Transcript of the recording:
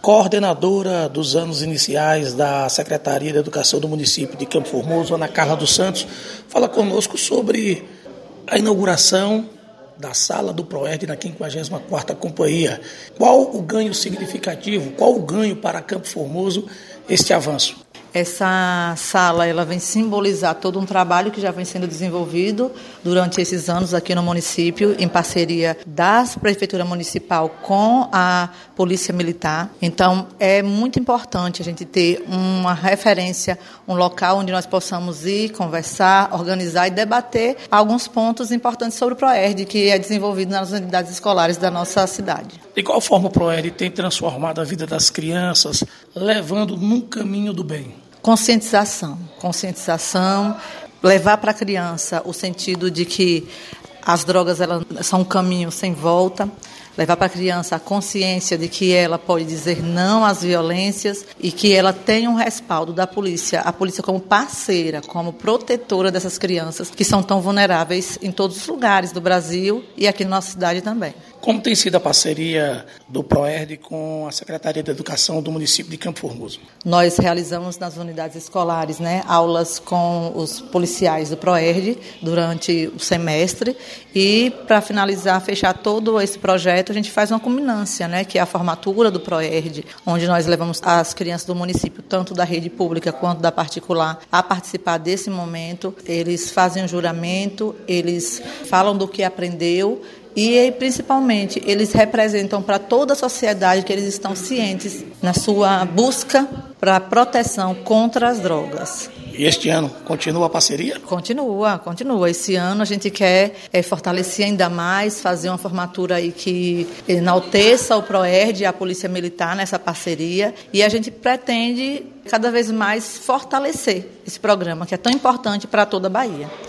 coordenadora dos anos iniciais da Secretaria de Educação do município de Campo Formoso, Ana Carla dos Santos, fala conosco sobre a inauguração da sala do PROERD na 54ª Companhia. Qual o ganho significativo, qual o ganho para Campo Formoso este avanço? Essa sala ela vem simbolizar todo um trabalho que já vem sendo desenvolvido durante esses anos aqui no município, em parceria da Prefeitura Municipal com a Polícia Militar. Então, é muito importante a gente ter uma referência, um local onde nós possamos ir, conversar, organizar e debater alguns pontos importantes sobre o PROERD, que é desenvolvido nas unidades escolares da nossa cidade. De qual forma o PROERD tem transformado a vida das crianças, levando num caminho do bem? Conscientização, levar para a criança o sentido de que as drogas elas são um caminho sem volta, levar para a criança a consciência de que ela pode dizer não às violências e que ela tem um respaldo da polícia, a polícia como parceira, como protetora dessas crianças que são tão vulneráveis em todos os lugares do Brasil e aqui na nossa cidade também. Como tem sido a parceria do PROERD com a Secretaria de Educação do município de Campo Formoso? Nós realizamos nas unidades escolares, aulas com os policiais do PROERD durante o semestre e, para finalizar, fechar todo esse projeto, a gente faz uma culminância, que é a formatura do PROERD, onde nós levamos as crianças do município, tanto da rede pública quanto da particular, a participar desse momento. Eles fazem um juramento, eles falam do que aprendeu, e, principalmente, eles representam para toda a sociedade que eles estão cientes na sua busca para a proteção contra as drogas. E este ano continua a parceria? Continua. Esse ano a gente quer fortalecer ainda mais, fazer uma formatura aí que enalteça o PROERD e a Polícia Militar nessa parceria. E a gente pretende cada vez mais fortalecer esse programa, que é tão importante para toda a Bahia.